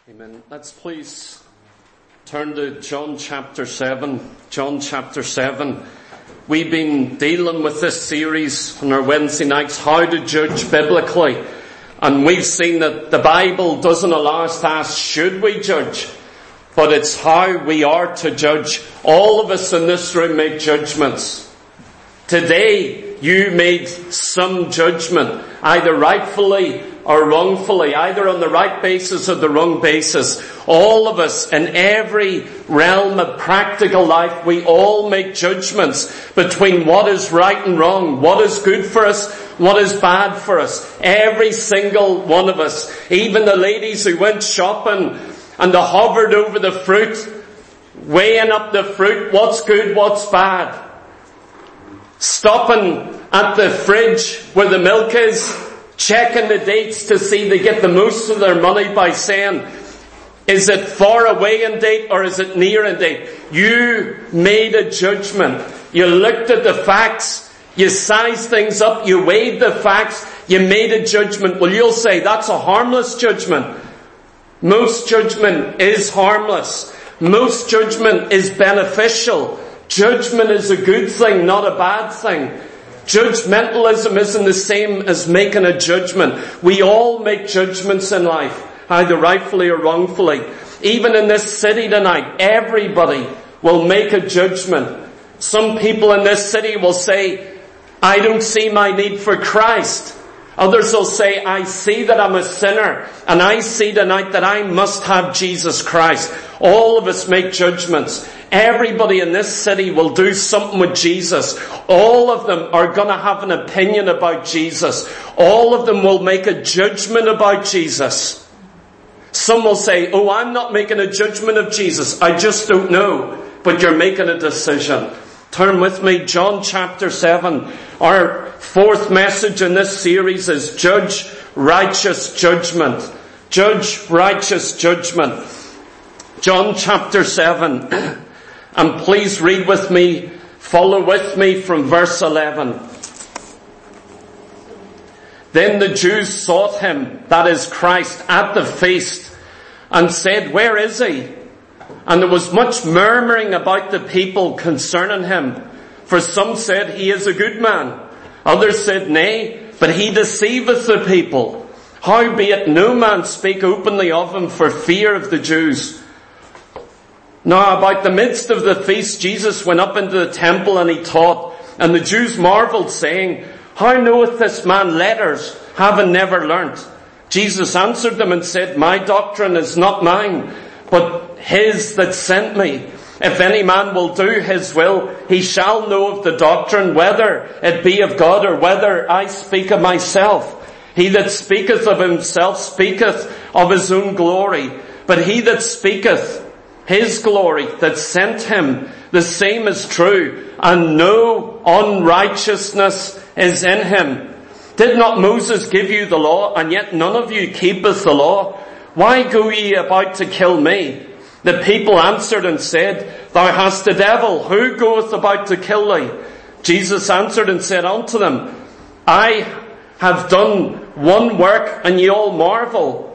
Amen. Let's please turn to John chapter 7. John chapter 7. We've been dealing with this series on our Wednesday nights, how to judge biblically. And we've seen that the Bible doesn't allow us to ask, should we judge? But it's how we are to judge. All of us in this room make judgments. Today, you made some judgment, either rightfully or wrongfully, either on the right basis or the wrong basis. All of us, in every realm of practical life, we all make judgments between what is right and wrong, what is good for us, what is bad for us. Every single one of us, even the ladies who went shopping and they hovered over the fruit, weighing up the fruit, what's good, what's bad. Stopping at the fridge where the milk is, checking the dates to see they get the most of their money by saying, is it far away in date or is it near in date? You made a judgment. You looked at the facts. You sized things up. You weighed the facts. You made a judgment. Well, you'll say that's a harmless judgment. Most judgment is harmless. Most judgment is beneficial. Judgment is a good thing, not a bad thing. Judgmentalism isn't the same as making a judgment. We all make judgments in life, either rightfully or wrongfully. Even in this city tonight, everybody will make a judgment. Some people in this city will say, I don't see my need for Christ. Others will say, I see that I'm a sinner, and I see tonight that I must have Jesus Christ. All of us make judgments. Everybody in this city will do something with Jesus. All of them are going to have an opinion about Jesus. All of them will make a judgment about Jesus. Some will say, oh, I'm not making a judgment of Jesus. I just don't know. But you're making a decision. Turn with me, John chapter 7. Our fourth message in this series is Judge Righteous Judgment. Judge Righteous Judgment. John chapter 7. And please read with me, follow with me from verse 11. Then the Jews sought him, that is Christ, at the feast, and said, where is he? And there was much murmuring about the people concerning him. For some said, he is a good man. Others said, nay, but he deceiveth the people. Howbeit no man spake openly of him for fear of the Jews. Now about the midst of the feast, Jesus went up into the temple and he taught. And the Jews marveled, saying, how knoweth this man letters, having never learnt? Jesus answered them and said, my doctrine is not mine, but his that sent me. If any man will do his will, he shall know of the doctrine, whether it be of God or whether I speak of myself. He that speaketh of himself speaketh of his own glory, but he that speaketh his glory that sent him, the same is true, and no unrighteousness is in him. Did not Moses give you the law, and yet none of you keepeth the law? Why go ye about to kill me? The people answered and said, thou hast a devil. Who goeth about to kill thee? Jesus answered and said unto them, I have done one work, and ye all marvel.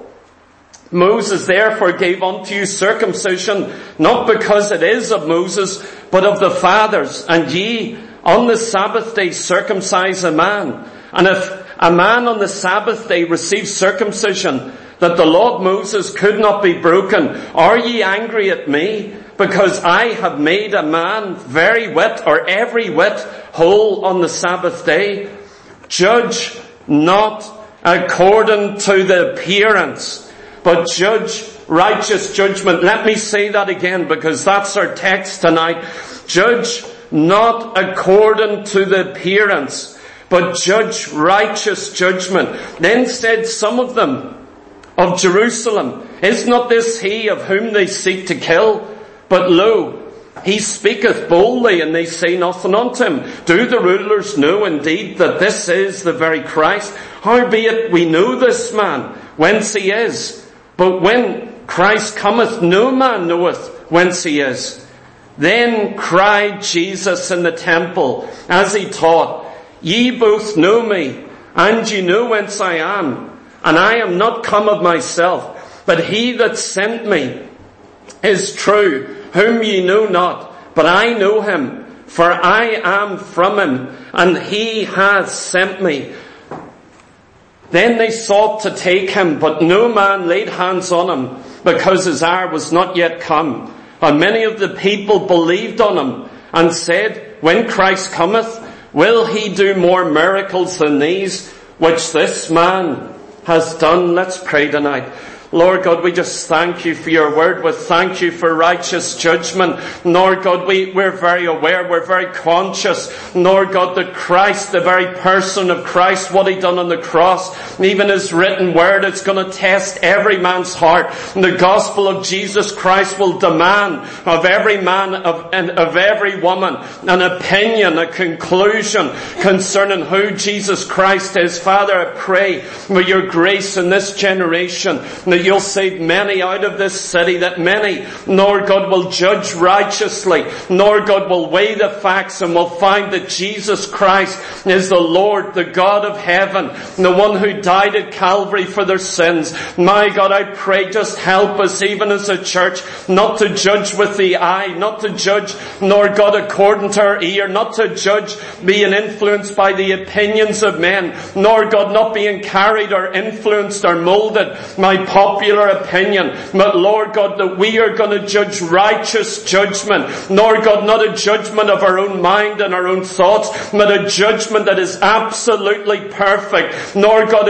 Moses therefore gave unto you circumcision, not because it is of Moses, but of the fathers. And ye on the Sabbath day circumcise a man. And if a man on the Sabbath day receives circumcision, that the law of Moses could not be broken, are ye angry at me, because I have made a man very whit, or every whit, whole on the Sabbath day? Judge not according to the appearance, but judge righteous judgment. Let me say that again, because that's our text tonight. Judge not according to the appearance, but judge righteous judgment. Then said some of them of Jerusalem, is not this he of whom they seek to kill? But lo, he speaketh boldly, and they say nothing unto him. Do the rulers know indeed that this is the very Christ? Howbeit we know this man, whence he is. But when Christ cometh, no man knoweth whence he is. Then cried Jesus in the temple, as he taught, ye both know me, and ye know whence I am. And I am not come of myself, But he that sent me is true, whom ye know not, but I know him, for I am from him, and he hath sent me. Then they sought to take him, but no man laid hands on him, because his hour was not yet come. And many of the people believed on him, and said, when Christ cometh, will he do more miracles than these, which this man has done? Let's pray tonight. Lord God, we just thank you for your word. We thank you for righteous judgment. Lord God, we're very aware, we're very conscious, Lord God, that Christ, the very person of Christ, what he done on the cross, even his written word, it's going to test every man's heart. And the gospel of Jesus Christ will demand of every man and of every woman an opinion, a conclusion concerning who Jesus Christ is. Father, I pray with your grace in this generation that you'll save many out of this city, that many, Lord God, will judge righteously. Lord God, will weigh the facts and will find that Jesus Christ is the Lord, the God of heaven, the one who died at Calvary for their sins. My God, I pray, just help us even as a church not to judge with the eye, not to judge, Lord God, according to our ear, not to judge being influenced by the opinions of men, Lord God, not being carried or influenced or molded by popular opinion, but Lord God, that we are going to judge righteous judgment. Lord God, not a judgment of our own mind and our own thoughts, but a judgment that is absolutely perfect. Lord God,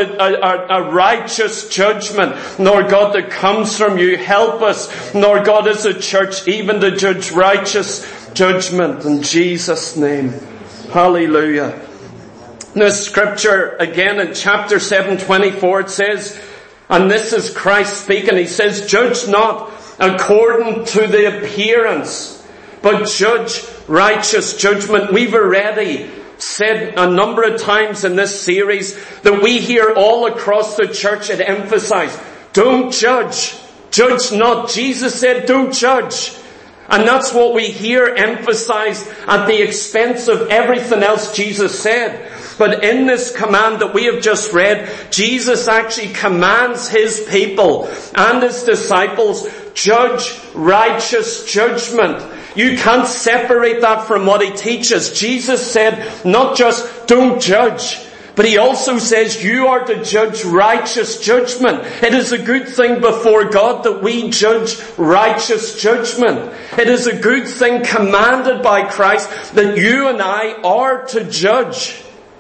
a righteous judgment, Lord God, that comes from you. Help us, Lord God, as a church, even to judge righteous judgment in Jesus' name. Hallelujah. In the scripture, again in chapter 7:24, it says, and this is Christ speaking, he says, judge not according to the appearance, but judge righteous judgment. We've already said a number of times in this series that we hear all across the church it emphasized, don't judge, judge not. Jesus said, don't judge. And that's what we hear emphasized at the expense of everything else Jesus said. But in this command that we have just read, Jesus actually commands his people and his disciples, judge righteous judgment. You can't separate that from what he teaches. Jesus said not just don't judge, but he also says you are to judge righteous judgment. It is a good thing before God that we judge righteous judgment. It is a good thing commanded by Christ that you and I are to judge.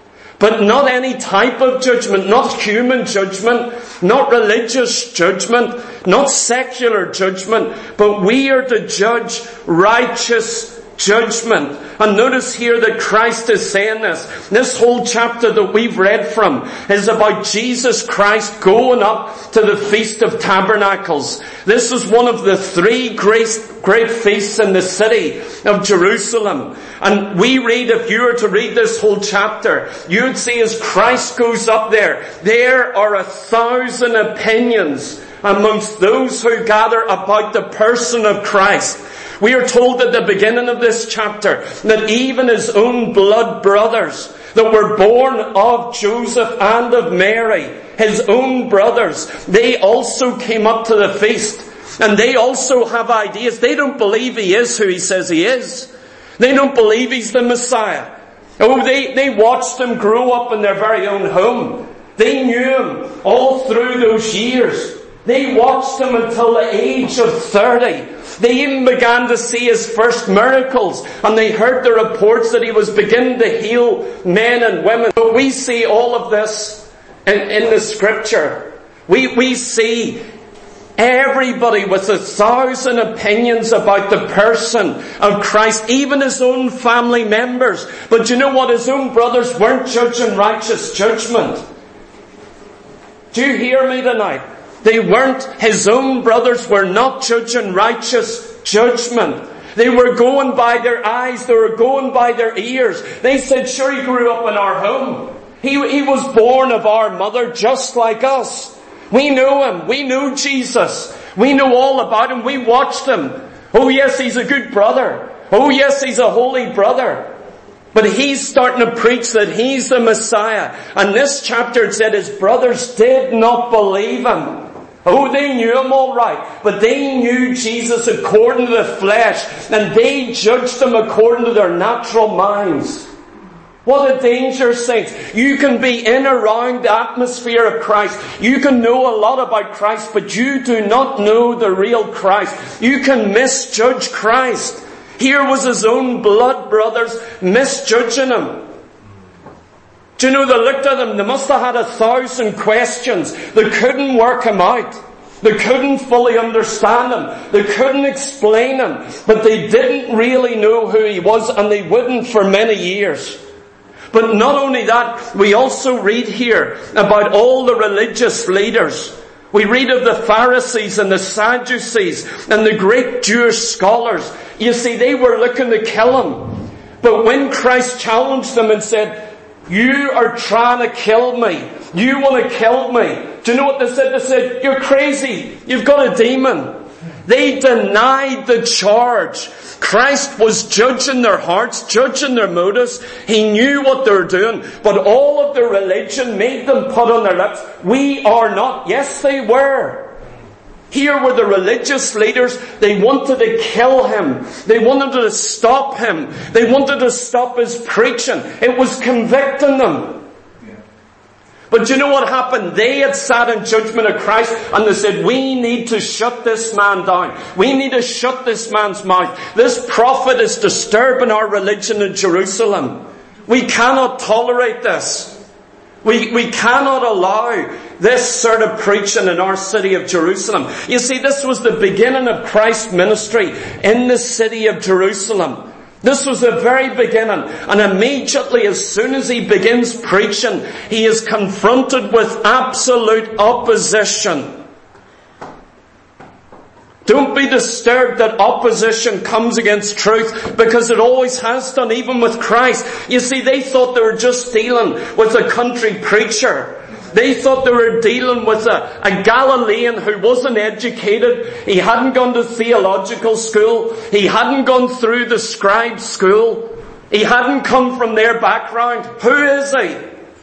But not any type of judgment, not human judgment, not religious judgment, not secular judgment, but we are to judge righteous judgment. And notice here that Christ is saying this. This whole chapter that we've read from is about Jesus Christ going up to the Feast of Tabernacles. This is one of the three great feasts in the city of Jerusalem. And we read, if you were to read this whole chapter, you would see as Christ goes up there are 1,000 opinions amongst those who gather about the person of Christ. We are told at the beginning of this chapter that even his own blood brothers that were born of Joseph and of Mary, his own brothers, they also came up to the feast. And they also have ideas. They don't believe he is who he says he is. They don't believe he's the Messiah. Oh, they watched him grow up in their very own home. They knew him all through those years. They watched him until the age of 30. They even began to see his first miracles, and they heard the reports that he was beginning to heal men and women. But we see all of this in the scripture. We see everybody with 1,000 opinions about the person of Christ, even his own family members. But you know what? His own brothers weren't judging righteous judgment. Do you hear me tonight? They weren't. His own brothers were not judging righteous judgment. They were going by their eyes. They were going by their ears. They said, sure, he grew up in our home. He was born of our mother just like us. We know him. We know Jesus. We know all about him. We watched him. Oh yes, he's a good brother. Oh yes, he's a holy brother. But he's starting to preach that he's the Messiah. And this chapter said his brothers did not believe him. Oh, they knew him all right, but they knew Jesus according to the flesh, and they judged him according to their natural minds. What a danger, saints. You can be in around the atmosphere of Christ. You can know a lot about Christ, but you do not know the real Christ. You can misjudge Christ. Here was his own blood brothers misjudging him. Do you know, they looked at him, they must have had 1,000 questions. They couldn't work him out. They couldn't fully understand him. They couldn't explain him. But they didn't really know who he was, and they wouldn't for many years. But not only that, we also read here about all the religious leaders. We read of the Pharisees and the Sadducees and the great Jewish scholars. You see, they were looking to kill him. But when Christ challenged them and said, "You are trying to kill me. You want to kill me." Do you know what they said? They said, "You're crazy. You've got a demon." They denied the charge. Christ was judging their hearts, judging their motives. He knew what they were doing. But all of their religion made them put on their lips, "We are not." Yes, they were. Here were the religious leaders. They wanted to kill him. They wanted to stop him. They wanted to stop his preaching. It was convicting them. But you know what happened? They had sat in judgment of Christ and they said, "We need to shut this man down. We need to shut this man's mouth. This prophet is disturbing our religion in Jerusalem. We cannot tolerate this. We cannot allow this sort of preaching in our city of Jerusalem." You see, this was the beginning of Christ's ministry in the city of Jerusalem. This was the very beginning. And immediately, as soon as he begins preaching, he is confronted with absolute opposition. Don't be disturbed that opposition comes against truth, because it always has done, even with Christ. You see, they thought they were just dealing with a country preacher. They thought they were dealing with a Galilean who wasn't educated. He hadn't gone to theological school. He hadn't gone through the scribe school. He hadn't come from their background. Who is he?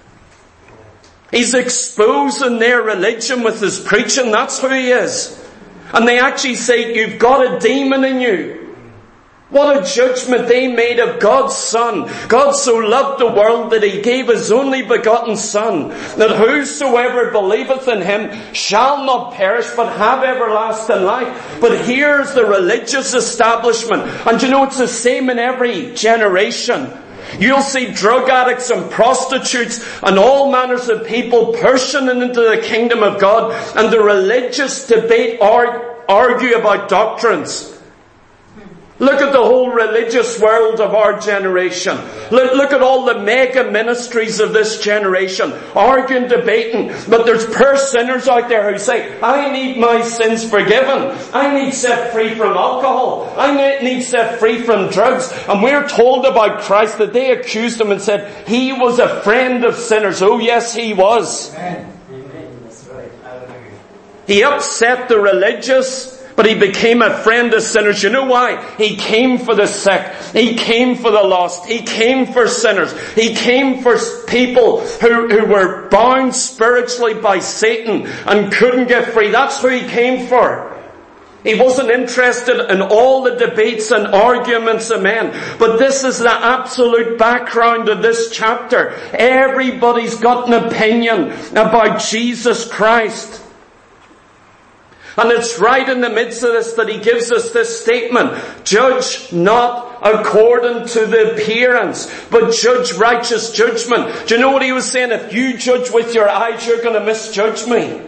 He's exposing their religion with his preaching. That's who he is. And they actually say, "You've got a demon in you." What a judgment they made of God's Son. God so loved the world that he gave his only begotten Son, that whosoever believeth in him shall not perish but have everlasting life. But here's the religious establishment. And you know, it's the same in every generation. You'll see drug addicts and prostitutes and all manners of people pushing into the kingdom of God, and the religious debate argue about doctrines. Look at the whole religious world of our generation. Look at all the mega ministries of this generation, arguing, debating. But there's poor sinners out there who say, "I need my sins forgiven. I need set free from alcohol. I need set free from drugs." And we're told about Christ that they accused him and said, "He was a friend of sinners." Oh yes, he was. Amen. That's right. He upset the religious, but he became a friend of sinners. You know why? He came for the sick. He came for the lost. He came for sinners. He came for people who were bound spiritually by Satan and couldn't get free. That's who he came for. He wasn't interested in all the debates and arguments of men. But this is the absolute background of this chapter. Everybody's got an opinion about Jesus Christ. And it's right in the midst of this that he gives us this statement: "Judge not according to the appearance, but judge righteous judgment." Do you know what he was saying? If you judge with your eyes, you're going to misjudge me.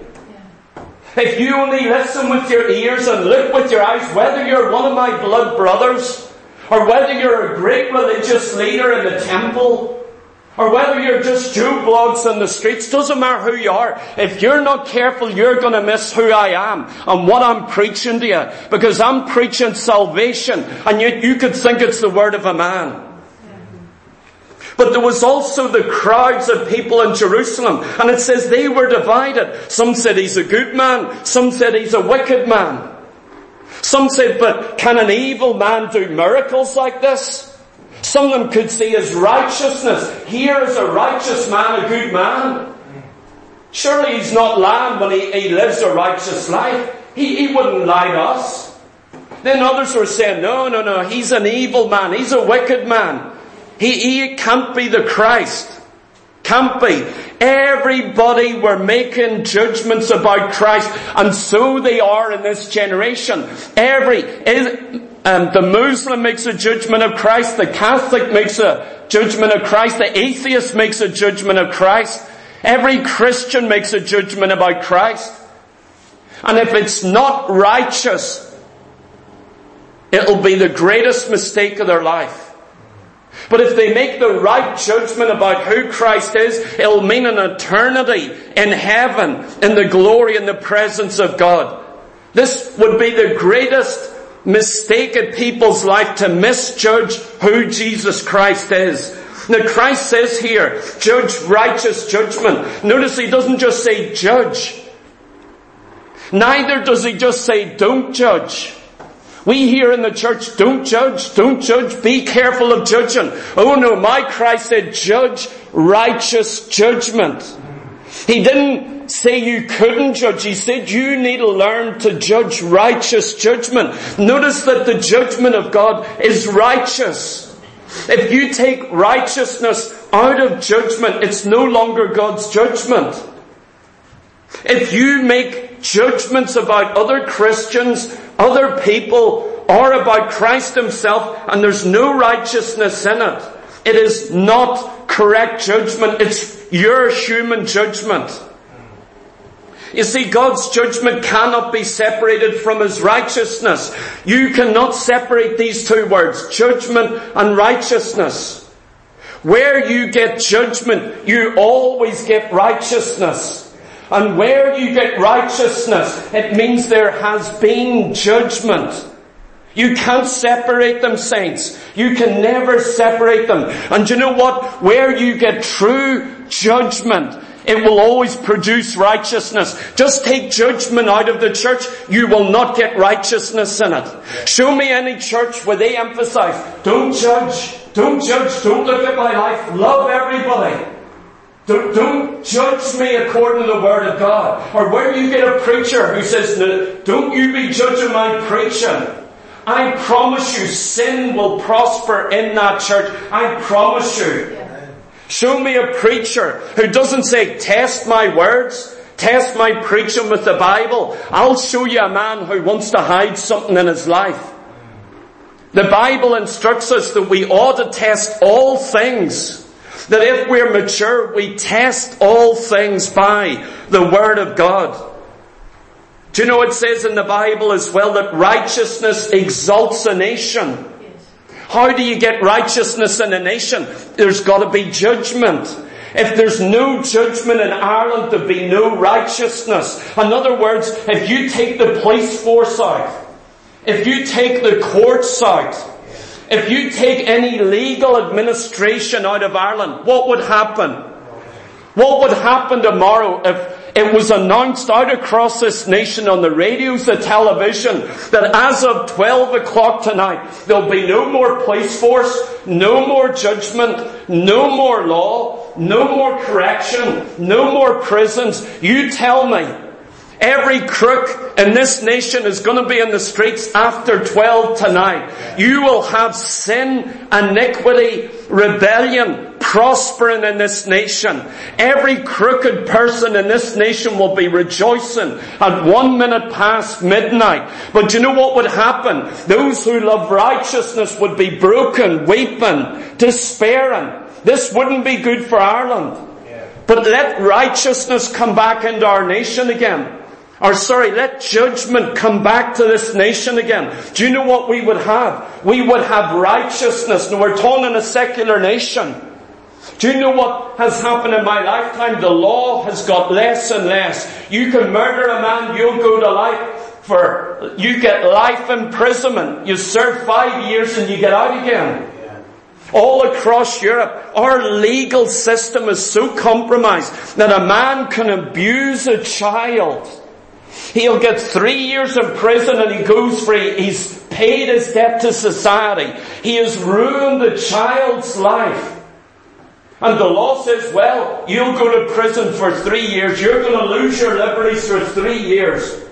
If you only listen with your ears and look with your eyes, whether you're one of my blood brothers, or whether you're a great religious leader in the temple, or whether you're just Joe Blogs on the streets, doesn't matter who you are. If you're not careful, you're going to miss who I am and what I'm preaching to you. Because I'm preaching salvation, and yet you could think it's the word of a man. But there was also the crowds of people in Jerusalem, and it says they were divided. Some said he's a good man. Some said he's a wicked man. Some said, "But can an evil man do miracles like this?" Some of them could see his righteousness. Here is a righteous man, a good man. Surely he's not lying when he lives a righteous life. He wouldn't lie to us. Then others were saying, no, he's an evil man. He's a wicked man. He can't be the Christ. Can't be. Everybody were making judgments about Christ, and so they are in this generation. The Muslim makes a judgment of Christ, the Catholic makes a judgment of Christ, the atheist makes a judgment of Christ, every Christian makes a judgment about Christ. And if it's not righteous, it'll be the greatest mistake of their life. But if they make the right judgment about who Christ is, it'll mean an eternity in heaven, in the glory and the presence of God. This would be the greatest mistake in people's life, to misjudge who Jesus Christ is. Now Christ says here, judge righteous judgment. Notice he doesn't just say judge. Neither does he just say don't judge. We here in the church, don't judge, be careful of judging. Oh no, my Christ said judge righteous judgment. He didn't say you couldn't judge, he said you need to learn to judge righteous judgment. Notice that the judgment of God is righteous. If you take righteousness out of judgment, it's no longer God's judgment. If you make judgments about other Christians, other people, or about Christ himself, and there's no righteousness in it, it is not correct judgment. It's your human judgment. You see, God's judgment cannot be separated from his righteousness. You cannot separate these two words, judgment and righteousness. Where you get judgment, you always get righteousness. And where you get righteousness, it means there has been judgment. You can't separate them, saints. You can never separate them. And you know what? Where you get true judgment, it will always produce righteousness. Just take judgment out of the church, you will not get righteousness in it. Show me any church where they emphasize, don't judge, don't look at my life, love everybody. Don't judge me according to the Word of God. Or where you get a preacher who says, don't you be judging my preaching. I promise you, sin will prosper in that church. I promise you. Show me a preacher who doesn't say, test my words, test my preaching with the Bible. I'll show you a man who wants to hide something in his life. The Bible instructs us that we ought to test all things. That if we're mature, we test all things by the Word of God. Do you know it says in the Bible as well that righteousness exalts a nation? How do you get righteousness in a nation? There's got to be judgment. If there's no judgment in Ireland, there'll be no righteousness. In other words, if you take the police force out, if you take the courts out, if you take any legal administration out of Ireland, what would happen? What would happen tomorrow if it was announced out across this nation on the radios, the television, that as of 12 o'clock tonight, there'll be no more police force, no more judgment, no more law, no more correction, no more prisons? You tell me. Every crook in this nation is going to be in the streets after 12 tonight. You will have sin, iniquity, rebellion prospering in this nation. Every crooked person in this nation will be rejoicing at 1 minute past midnight. But you know what would happen? Those who love righteousness would be broken, weeping, despairing. This wouldn't be good for Ireland. But let righteousness come back into our nation again. Let judgment come back to this nation again. Do you know what we would have? We would have righteousness. Now we're talking in a secular nation. Do you know what has happened in my lifetime? The law has got less and less. You can murder a man, you'll go to life you get life imprisonment. You serve 5 years and you get out again. All across Europe, our legal system is so compromised that a man can abuse a child. He'll get 3 years in prison and he goes free. He's paid his debt to society. He has ruined the child's life. And the law says, well, you'll go to prison for 3 years. You're going to lose your liberties for 3 years.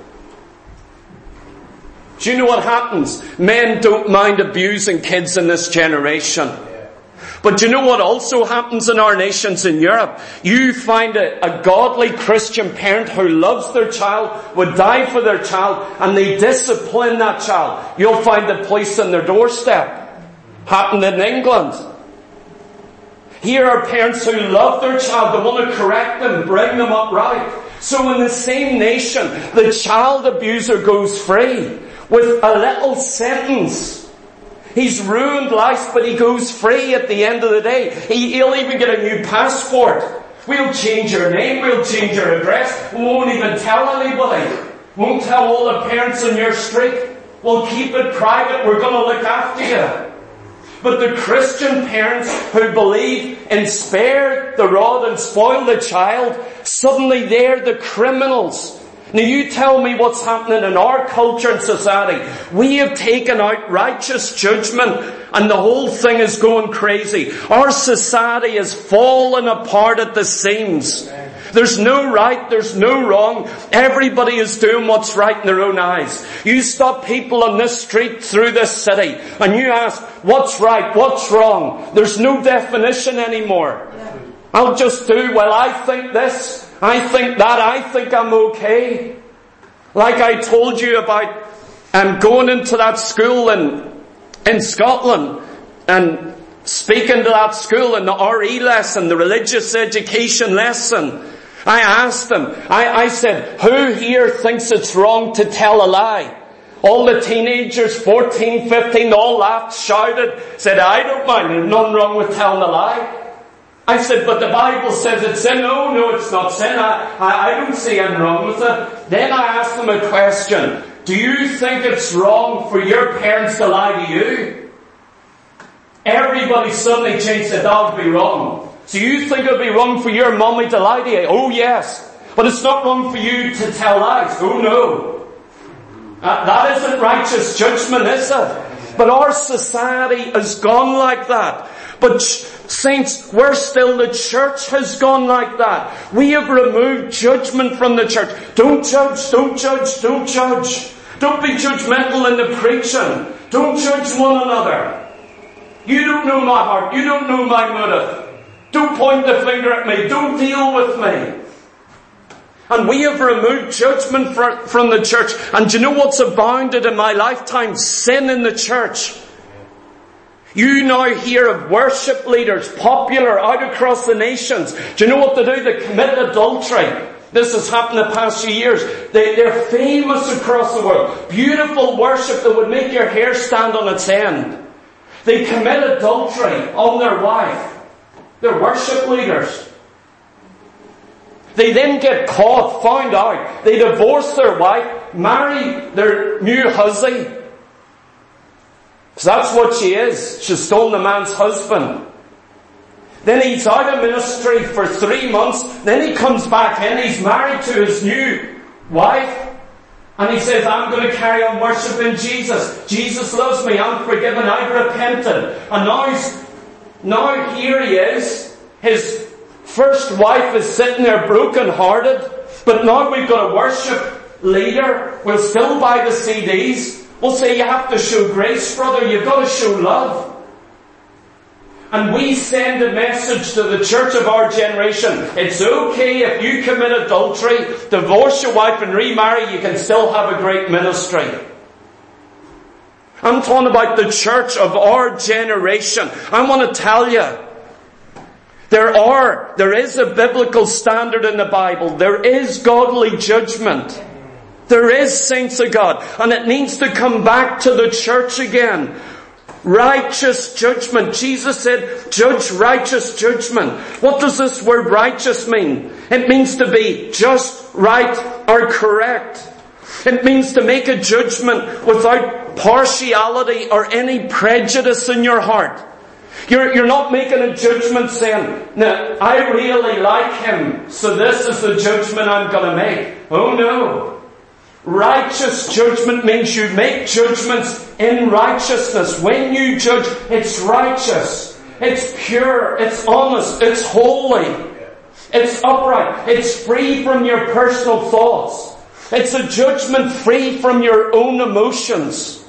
Do you know what happens? Men don't mind abusing kids in this generation. But do you know what also happens in our nations in Europe? You find a godly Christian parent who loves their child, would die for their child, and they discipline that child. You'll find the police on their doorstep. Happened in England. Here are parents who love their child, they want to correct them, bring them up right. So in the same nation, the child abuser goes free with a little sentence. He's ruined life, but he goes free at the end of the day. He'll even get a new passport. We'll change your name, we'll change your address, we won't even tell anybody. Won't tell all the parents in your street. We'll keep it private, we're going to look after you. But the Christian parents who believe in spare the rod and spoil the child, suddenly they're the criminals. Now you tell me what's happening in our culture and society. We have taken out righteous judgment and the whole thing is going crazy. Our society is falling apart at the seams. There's no right, there's no wrong. Everybody is doing what's right in their own eyes. You stop people on this street through this city and you ask, what's right, what's wrong? There's no definition anymore. I'll just do, well, I think this, I think that, I think I'm okay. Like I told you about going into that school in Scotland and speaking to that school in the RE lesson, the religious education lesson. I asked them, I said, who here thinks it's wrong to tell a lie? All the teenagers, 14, 15, all laughed, shouted, said, I don't mind, there's nothing wrong with telling a lie. I said, but the Bible says it's sin. No, it's not sin. I don't see anything wrong with it. Then I asked them a question. Do you think it's wrong for your parents to lie to you? Everybody suddenly changed, said that would be wrong. So you think it would be wrong for your mommy to lie to you? Oh yes. But it's not wrong for you to tell lies. Oh no. That isn't righteous judgment, is it? But our society has gone like that. But saints, we're still, the church has gone like that. We have removed judgment from the church. Don't judge, don't judge, don't judge. Don't be judgmental in the preaching. Don't judge one another. You don't know my heart. You don't know my motive. Don't point the finger at me. Don't deal with me. And we have removed judgment from the church. And do you know what's abounded in my lifetime? Sin in the church. You now hear of worship leaders, popular out across the nations. Do you know what they do? They commit adultery. This has happened the past few years. They're famous across the world. Beautiful worship that would make your hair stand on its end. They commit adultery on their wife. They're worship leaders. They then get caught, found out. They divorce their wife, marry their new hussy. Because that's what she is. She's stolen the man's husband. Then he's out of ministry for 3 months. Then he comes back in. He's married to his new wife. And he says, I'm going to carry on worshipping Jesus. Jesus loves me. I'm forgiven. I've repented. And now here he is. His first wife is sitting there broken hearted. But now we've got a worship leader. We'll still buy the CDs. We'll say you have to show grace, brother. You've got to show love. And we send a message to the church of our generation. It's okay if you commit adultery, divorce your wife and remarry, you can still have a great ministry. I'm talking about the church of our generation. I want to tell you, there is a biblical standard in the Bible. There is godly judgment. There is saints of God. And it needs to come back to the church again. Righteous judgment. Jesus said, judge righteous judgment. What does this word righteous mean? It means to be just, right, or correct. It means to make a judgment without partiality or any prejudice in your heart. You're not making a judgment saying, now, I really like him, so this is the judgment I'm going to make. Oh no. Righteous judgment means you make judgments in righteousness. When you judge, it's righteous. It's pure, it's honest, it's holy, it's upright, it's free from your personal thoughts. It's a judgment free from your own emotions.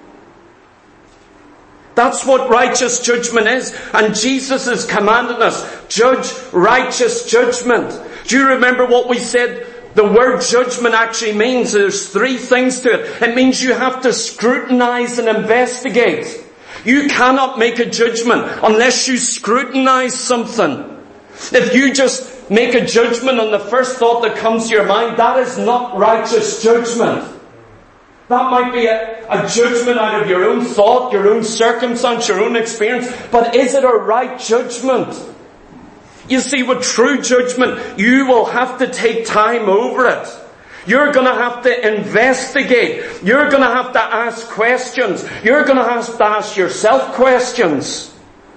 That's what righteous judgment is. And Jesus is commanding us, judge righteous judgment. Do you remember what we said the word judgment actually means? There's three things to it. It means you have to scrutinize and investigate. You cannot make a judgment unless you scrutinize something. If you just make a judgment on the first thought that comes to your mind, that is not righteous judgment. That might be a judgment out of your own thought, your own circumstance, your own experience, but is it a right judgment? You see, with true judgment, you will have to take time over it. You're going to have to investigate. You're going to have to ask questions. You're going to have to ask yourself questions.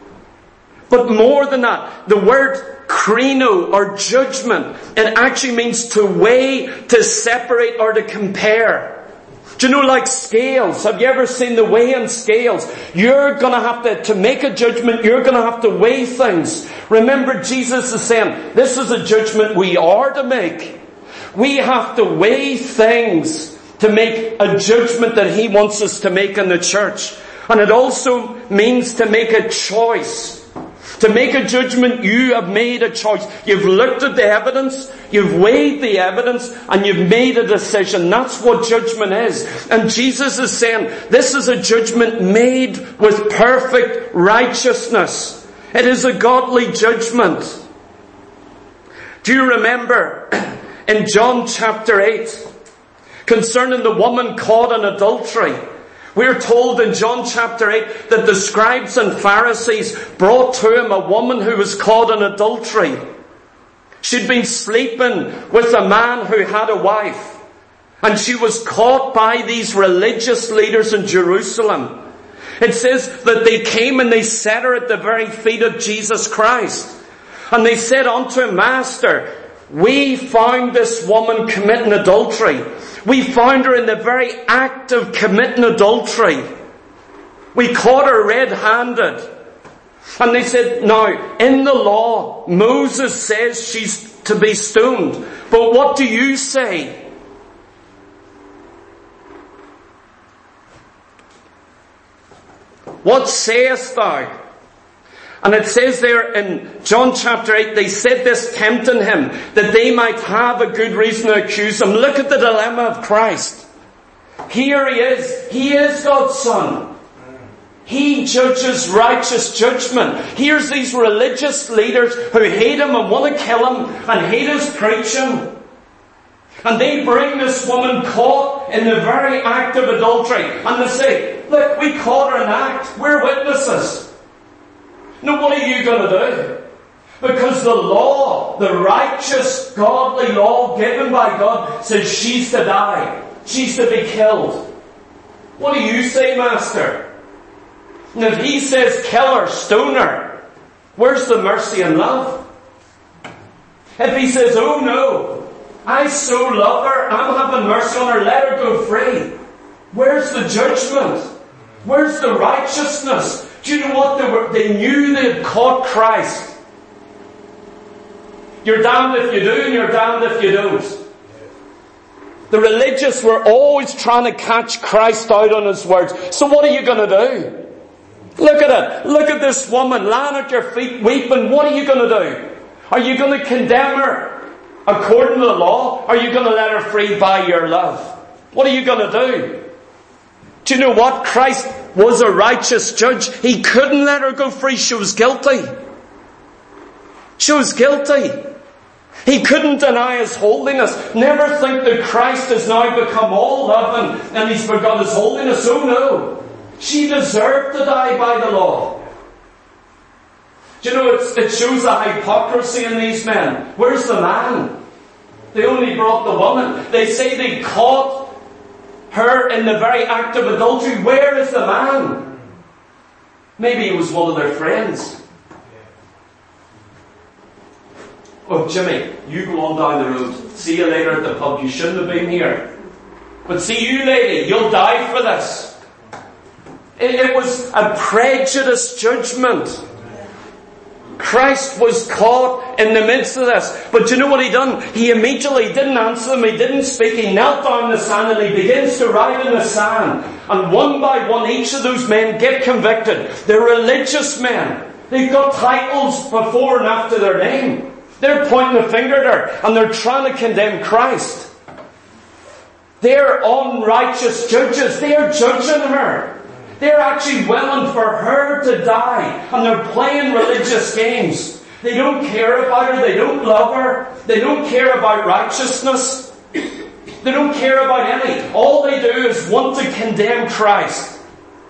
But more than that, the word krino, or judgment, it actually means to weigh, to separate, or to compare. Do you know, like scales? Have you ever seen the weighing scales? You're going to have to make a judgment, you're going to have to weigh things. Remember, Jesus is saying, this is a judgment we are to make. We have to weigh things to make a judgment that He wants us to make in the church. And it also means to make a choice. To make a judgment, you have made a choice. You've looked at the evidence, you've weighed the evidence, and you've made a decision. That's what judgment is. And Jesus is saying, this is a judgment made with perfect righteousness. It is a godly judgment. Do you remember in John chapter 8, concerning the woman caught in adultery? We're told in John chapter 8 that the scribes and Pharisees brought to Him a woman who was caught in adultery. She'd been sleeping with a man who had a wife. And she was caught by these religious leaders in Jerusalem. It says that they came and they set her at the very feet of Jesus Christ. And they said unto Him, Master, we found this woman committing adultery. We found her in the very act of committing adultery. We caught her red-handed. And they said, now, in the law, Moses says she's to be stoned. But what do you say? What sayest thou? And it says there in John chapter 8, they said this tempting Him, that they might have a good reason to accuse Him. Look at the dilemma of Christ. Here He is. He is God's Son. He judges righteous judgment. Here's these religious leaders who hate Him and want to kill Him and hate His preaching. And they bring this woman caught in the very act of adultery. And they say, look, we caught her in act. We're witnesses. Now what are you going to do? Because the law, the righteous, godly law given by God, says she's to die. She's to be killed. What do you say, Master? And if He says kill her, stone her, where's the mercy and love? If He says, oh no, I so love her, I'm having mercy on her, let her go free, where's the judgment? Where's the righteousness? Do you know what they knew they had caught Christ. You're damned if you do and you're damned if you don't. The religious were always trying to catch Christ out on His words. So what are you going to do? Look at it. Look at this woman lying at your feet weeping. What are you going to do? Are you going to condemn her according to the law? Or are you going to let her free by your love? What are you going to do? Do you know what? Christ was a righteous judge. He couldn't let her go free. She was guilty. She was guilty. He couldn't deny His holiness. Never think that Christ has now become all love and He's forgot His holiness. Oh no. She deserved to die by the law. Do you know, it shows a hypocrisy in these men. Where's the man? They only brought the woman. They say they caught her in the very act of adultery. Where is the man? Maybe he was one of their friends. Oh, Jimmy, you go on down the road. See you later at the pub. You shouldn't have been here. But see you, lady, you'll die for this. It was a prejudiced judgment. Christ was caught in the midst of this. But you know what he done? He immediately didn't answer them. He didn't speak. He knelt down in the sand and he begins to write in the sand. And one by one, each of those men get convicted. They're religious men. They've got titles before and after their name. They're pointing a finger at her and they're trying to condemn Christ. They're unrighteous judges. They're judging her. They're actually willing for her to die. And they're playing religious games. They don't care about her. They don't love her. They don't care about righteousness. They don't care about any. All they do is want to condemn Christ.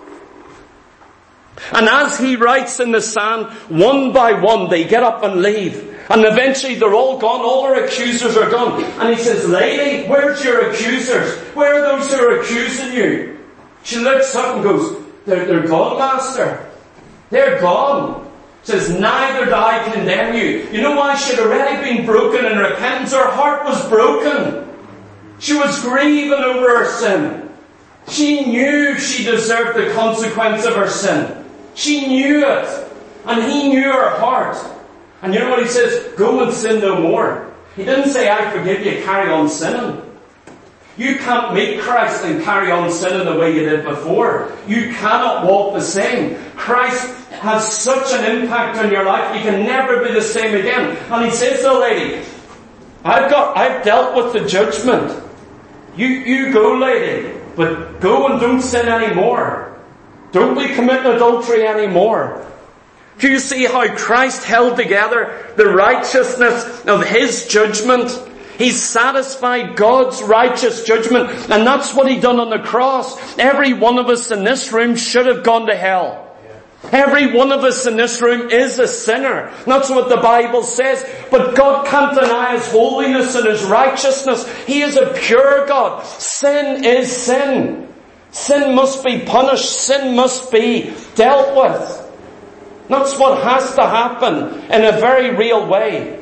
And as he writes in the sand, one by one they get up and leave. And eventually they're all gone. All her accusers are gone. And he says, "Lady, where's your accusers? Where are those who are accusing you?" She looks up and goes, They're gone, Master. They're gone. Says, "Neither do I condemn you." You know why? She'd already been broken in repentance. Her heart was broken. She was grieving over her sin. She knew she deserved the consequence of her sin. She knew it. And he knew her heart. And you know what he says? "Go and sin no more." He didn't say, "I forgive you, carry on sinning." You can't meet Christ and carry on sinning the way you did before. You cannot walk the same. Christ has such an impact on your life, you can never be the same again. And he says to the lady, I've dealt with the judgment. You go, lady, but go and don't sin anymore. Don't be committing adultery anymore. Do you see how Christ held together the righteousness of his judgment? He satisfied God's righteous judgment. And that's what he done on the cross. Every one of us in this room should have gone to hell. Every one of us in this room is a sinner. That's what the Bible says. But God can't deny his holiness and his righteousness. He is a pure God. Sin is sin. Sin must be punished. Sin must be dealt with. That's what has to happen in a very real way.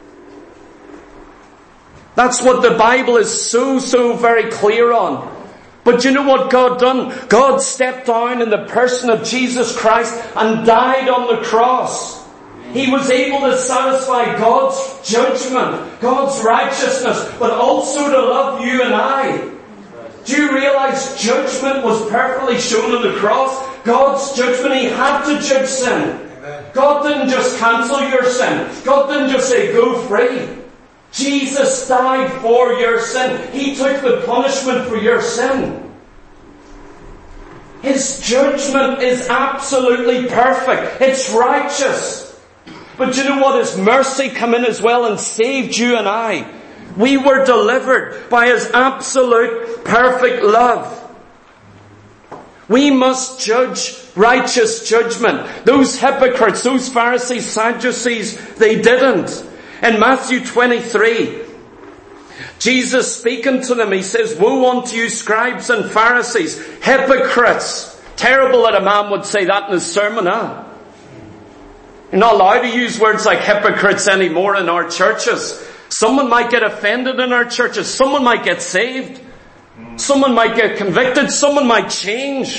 That's what the Bible is so very clear on. But you know what God done? God stepped down in the person of Jesus Christ and died on the cross. He was able to satisfy God's judgment, God's righteousness, but also to love you and I. Do you realize judgment was perfectly shown on the cross? God's judgment, he had to judge sin. God didn't just cancel your sin. God didn't just say, "Go free." Jesus died for your sin. He took the punishment for your sin. His judgment is absolutely perfect. It's righteous. But you know what? His mercy came in as well and saved you and I. We were delivered by his absolute perfect love. We must judge righteous judgment. Those hypocrites, those Pharisees, Sadducees, they didn't. In Matthew 23, Jesus speaking to them, he says, "Woe unto you, scribes and Pharisees, hypocrites." Terrible that a man would say that in his sermon, huh? You're not allowed to use words like hypocrites anymore in our churches. Someone might get offended in our churches. Someone might get saved. Someone might get convicted. Someone might change.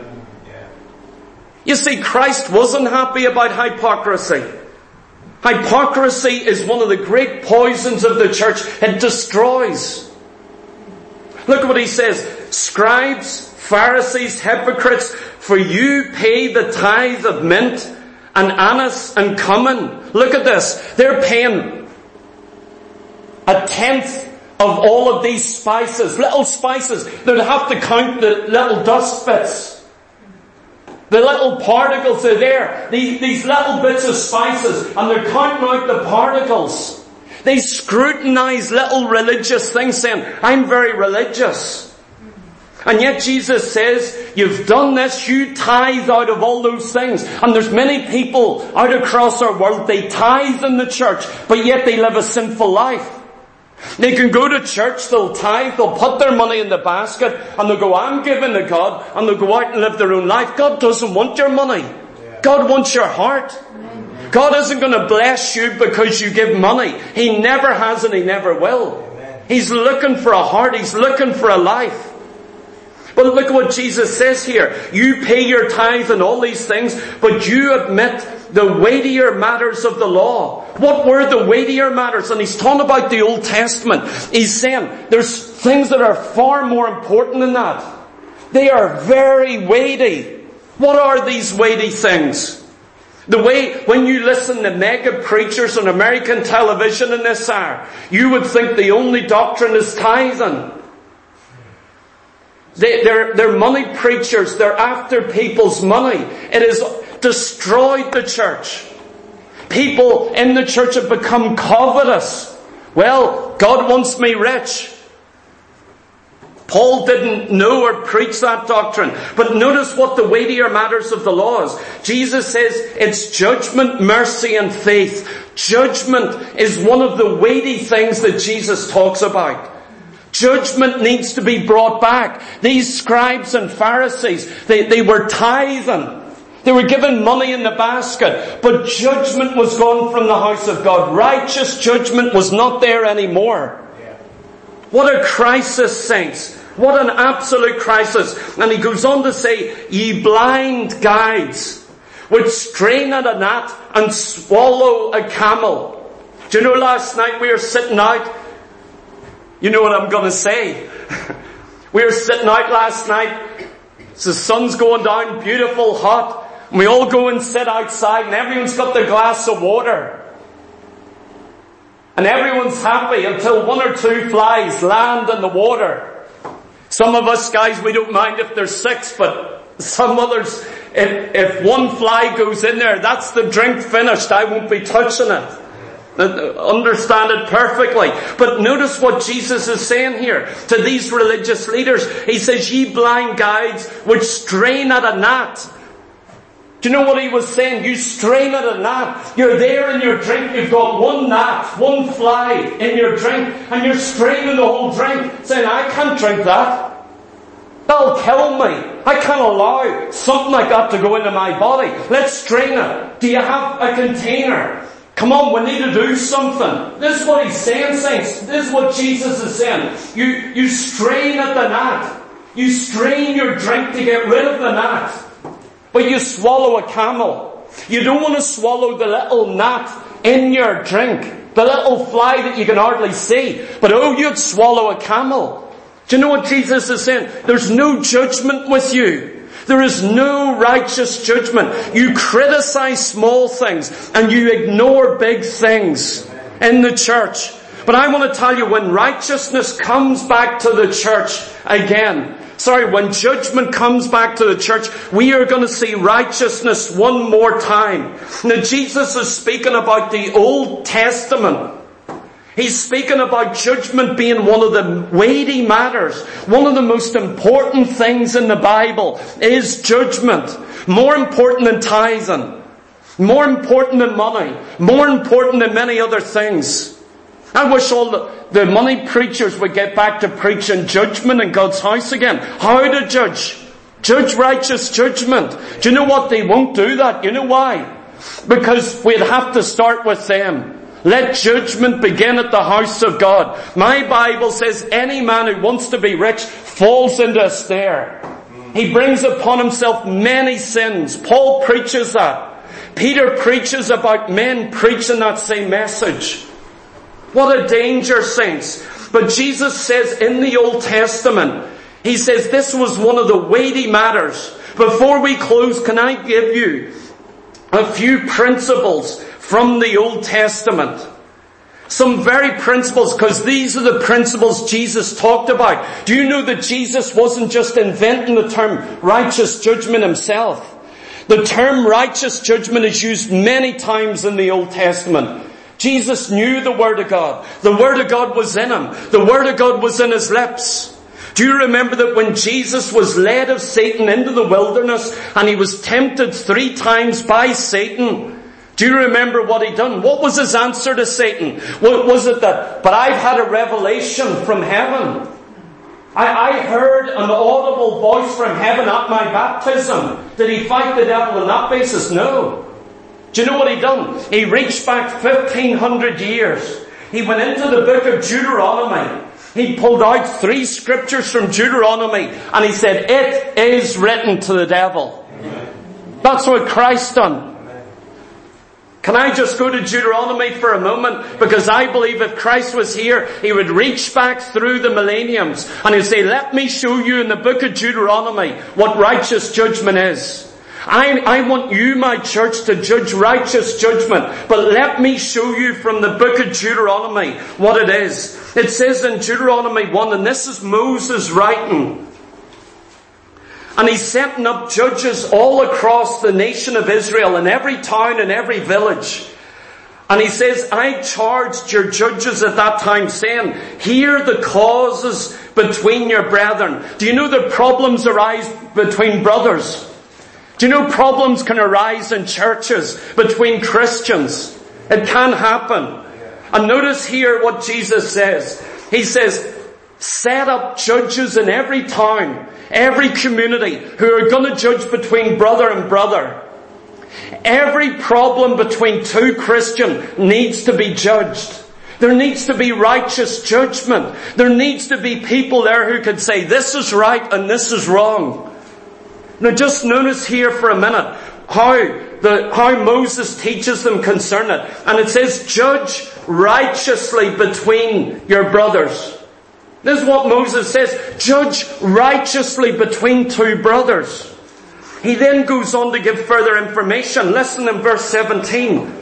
You see, Christ wasn't happy about hypocrisy. Hypocrisy is one of the great poisons of the church. It destroys. Look at what he says. "Scribes, Pharisees, hypocrites, for you pay the tithe of mint and anise and cumin." Look at this. They're paying a tenth of all of these spices. Little spices. They'd have to count the little dust bits. The little particles are there. These little bits of spices. And they're counting out the particles. They scrutinize little religious things saying, "I'm very religious." And yet Jesus says, "You've done this, you tithe out of all those things." And there's many people out across our world, they tithe in the church, but yet they live a sinful life. They can go to church, they'll tithe, they'll put their money in the basket, and they'll go, "I'm giving to God," and they'll go out and live their own life. God doesn't want your money. God wants your heart. God isn't going to bless you because you give money. He never has and he never will. He's looking for a heart. He's looking for a life. But look at what Jesus says here. You pay your tithe and all these things, but you admit the weightier matters of the law. What were the weightier matters? And he's talking about the Old Testament. He's saying there's things that are far more important than that. They are very weighty. What are these weighty things? The way, when you listen to mega preachers on American television in this hour, you would think the only doctrine is tithing. They're money preachers. They're after people's money. It has destroyed the church. People in the church have become covetous. Well, God wants me rich. Paul didn't know or preach that doctrine. But notice what the weightier matters of the law is. Jesus says it's judgment, mercy, and faith. Judgment is one of the weighty things that Jesus talks about. Judgment needs to be brought back. These scribes and Pharisees, they were tithing. They were given money in the basket. But judgment was gone from the house of God. Righteous judgment was not there anymore. What a crisis, saints. What an absolute crisis. And he goes on to say, ye blind guides, which strain at a gnat and swallow a camel. Do you know last night we were sitting out? You know what I'm going to say. We were sitting out last night. The sun's going down, beautiful, hot. And we all go and sit outside and everyone's got their glass of water. And everyone's happy until one or two flies land in the water. Some of us guys, we don't mind if there's 6, but some others, if one fly goes in there, that's the drink finished. I won't be touching it. Understand it perfectly. But notice what Jesus is saying here to these religious leaders. He says, ye blind guides which strain at a gnat. Do you know what he was saying? You strain at a gnat. You're there in your drink. You've got one gnat, one fly in your drink, and you're straining the whole drink, saying, I can't drink that. That'll kill me. I can't allow something like that to go into my body. Let's strain it. Do you have a container? Come on, we need to do something. This is what he's saying, saints. This is what Jesus is saying. You strain at the gnat. You strain your drink to get rid of the gnat. But you swallow a camel. You don't want to swallow the little gnat in your drink. The little fly that you can hardly see. But you'd swallow a camel. Do you know what Jesus is saying? There's no judgment with you. There is no righteous judgment. You criticize small things and you ignore big things in the church. But I want to tell you, when righteousness comes back to the church again, when judgment comes back to the church, we are going to see righteousness one more time. Now Jesus is speaking about the Old Testament. He's speaking about judgment being one of the weighty matters. One of the most important things in the Bible is judgment. More important than tithing. More important than money. More important than many other things. I wish all the money preachers would get back to preaching judgment in God's house again. How to judge. Judge righteous judgment. Do you know what? They won't do that. You know why? Because we'd have to start with them. Let judgment begin at the house of God. My Bible says any man who wants to be rich falls into a snare. He brings upon himself many sins. Paul preaches that. Peter preaches about men preaching that same message. What a danger, saints. But Jesus says in the Old Testament, he says this was one of the weighty matters. Before we close, can I give you a few principles from the Old Testament? Some very principles, because these are the principles Jesus talked about. Do you know that Jesus wasn't just inventing the term righteous judgment himself? The term righteous judgment is used many times in the Old Testament. Jesus knew the Word of God. The Word of God was in him. The Word of God was in his lips. Do you remember that when Jesus was led of Satan into the wilderness and he was tempted 3 times by Satan? Do you remember what he done? What was his answer to Satan? Was it that, but I've had a revelation from heaven. I heard an audible voice from heaven at my baptism. Did he fight the devil on that basis? No. Do you know what he done? He reached back 1,500 years. He went into the book of Deuteronomy. He pulled out 3 scriptures from Deuteronomy and he said, it is written to the devil. Amen. That's what Christ done. Amen. Can I just go to Deuteronomy for a moment? Because I believe if Christ was here, He would reach back through the millenniums and He'd say, let me show you in the book of Deuteronomy what righteous judgment is. I want you, my church, to judge righteous judgment. But let me show you from the book of Deuteronomy what it is. It says in Deuteronomy 1, and this is Moses writing. And he's setting up judges all across the nation of Israel, in every town and every village. And he says, I charged your judges at that time, saying, hear the causes between your brethren. Do you know that problems arise between brothers? Do you know problems can arise in churches between Christians? It can happen. And notice here what Jesus says. He says, set up judges in every town, every community, who are going to judge between brother and brother. Every problem between two Christians needs to be judged. There needs to be righteous judgment. There needs to be people there who can say, this is right and this is wrong. Now just notice here for a minute how Moses teaches them concerning it. And it says, judge righteously between your brothers. This is what Moses says, judge righteously between two brothers. He then goes on to give further information. Listen in verse 17.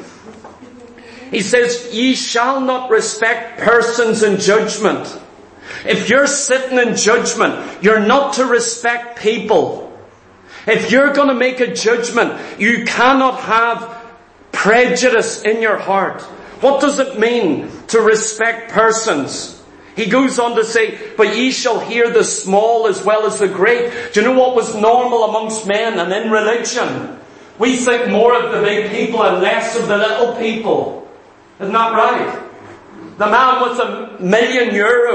He says, ye shall not respect persons in judgment. If you're sitting in judgment, you're not to respect people. If you're going to make a judgment, you cannot have prejudice in your heart. What does it mean to respect persons? He goes on to say, but ye shall hear the small as well as the great. Do you know what was normal amongst men and in religion? We think more of the big people and less of the little people. Isn't that right? The man with €1 million,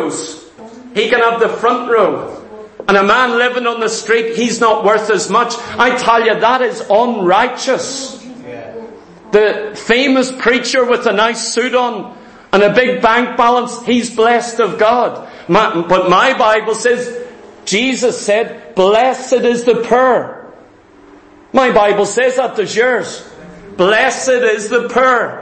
he can have the front row. And a man living on the street, he's not worth as much. I tell you, that is unrighteous. The famous preacher with a nice suit on and a big bank balance, he's blessed of God. But my Bible says, Jesus said, blessed is the poor. My Bible says that, does yours? Blessed is the poor.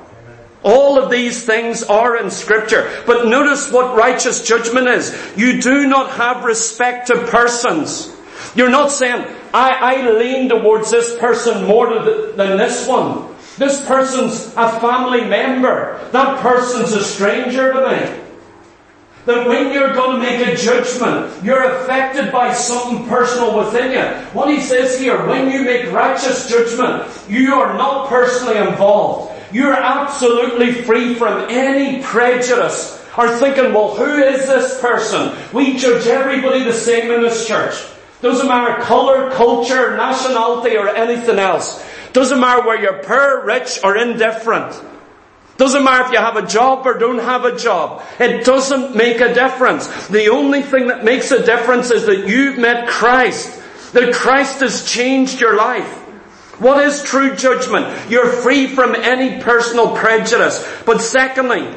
All of these things are in Scripture. But notice what righteous judgment is. You do not have respect to persons. You're not saying, I lean towards this person more than this one. This person's a family member. That person's a stranger to me. That when you're going to make a judgment, you're affected by something personal within you. What he says here, when you make righteous judgment, you are not personally involved. You're absolutely free from any prejudice or thinking, well, who is this person? We judge everybody the same in this church. Doesn't matter colour, culture, nationality or anything else. Doesn't matter whether you're poor, rich or indifferent. Doesn't matter if you have a job or don't have a job. It doesn't make a difference. The only thing that makes a difference is that you've met Christ. That Christ has changed your life. What is true judgment? You're free from any personal prejudice. But secondly,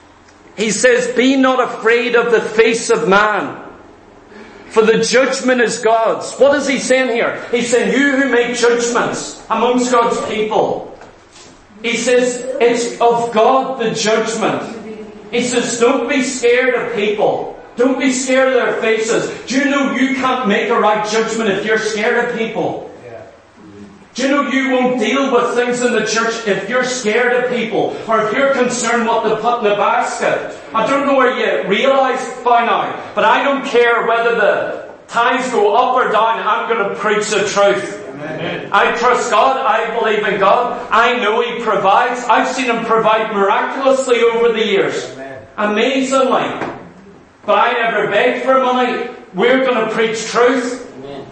he says, be not afraid of the face of man, for the judgment is God's. What is he saying here? He's saying, you who make judgments amongst God's people. He says, it's of God the judgment. He says, don't be scared of people. Don't be scared of their faces. Do you know you can't make a right judgment if you're scared of people? Do you know you won't deal with things in the church if you're scared of people or if you're concerned what to put in the basket? I don't know where you realise by now, but I don't care whether the tides go up or down, I'm going to preach the truth. Amen. I trust God, I believe in God, I know He provides. I've seen Him provide miraculously over the years. Amen. Amazingly. But I never beg for money. We're going to preach truth.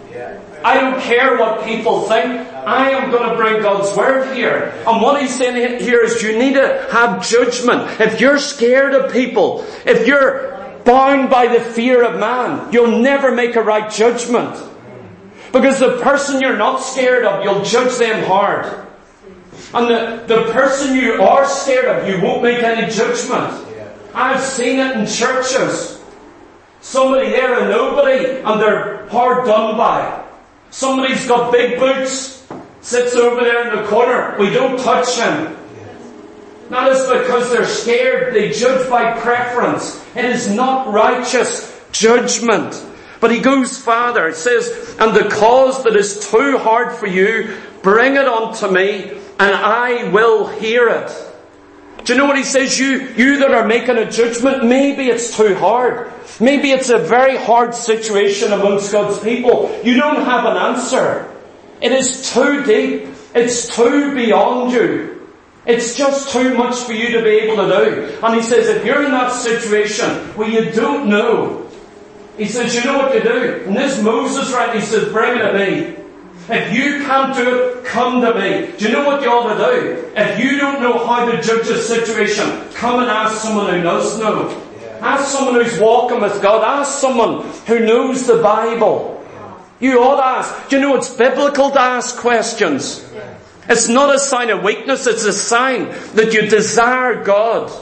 I don't care what people think. I am going to bring God's word here. And what he's saying here is you need to have judgment. If you're scared of people, if you're bound by the fear of man, you'll never make a right judgment. Because the person you're not scared of, you'll judge them hard. And the person you are scared of, you won't make any judgment. I've seen it in churches. Somebody there and nobody, and they're hard done by. Somebody's got big boots, sits over there in the corner. We don't touch him. That is because they're scared. They judge by preference. It is not righteous judgment. But he goes farther. It says, and the cause that is too hard for you, bring it unto me, and I will hear it. Do you know what he says? You that are making a judgment, maybe it's too hard. Maybe it's a very hard situation amongst God's people. You don't have an answer. It is too deep. It's too beyond you. It's just too much for you to be able to do. And he says, if you're in that situation where you don't know, he says, you know what to do. And this Moses, right, he says, bring it to me. If you can't do it, come to me. Do you know what you ought to do? If you don't know how to judge a situation, come and ask someone who does know. Ask someone who's walking with God. Ask someone who knows the Bible. You ought to ask. Do you know it's biblical to ask questions? It's not a sign of weakness, it's a sign that you desire God.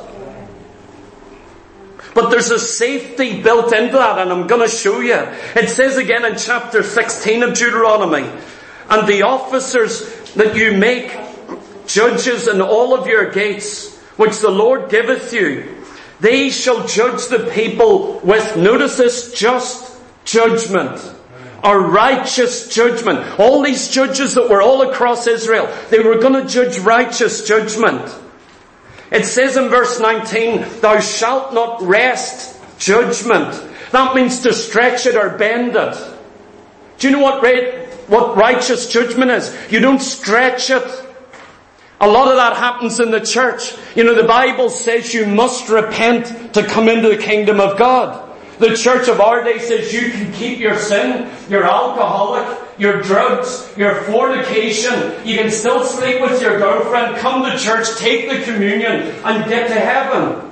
But there's a safety built into that, and I'm going to show you. It says again in chapter 16 of Deuteronomy, and the officers that you make judges in all of your gates, which the Lord giveth you, they shall judge the people with, notice this, just judgment. Or righteous judgment. All these judges that were all across Israel, they were going to judge righteous judgment. It says in verse 19, thou shalt not wrest judgment. That means to stretch it or bend it. Do you know what righteous judgment is? You don't stretch it. A lot of that happens in the church. You know, the Bible says you must repent to come into the kingdom of God. The church of our day says you can keep your sin, your alcoholic, your drugs, your fornication. You can still sleep with your girlfriend, come to church, take the communion, and get to heaven.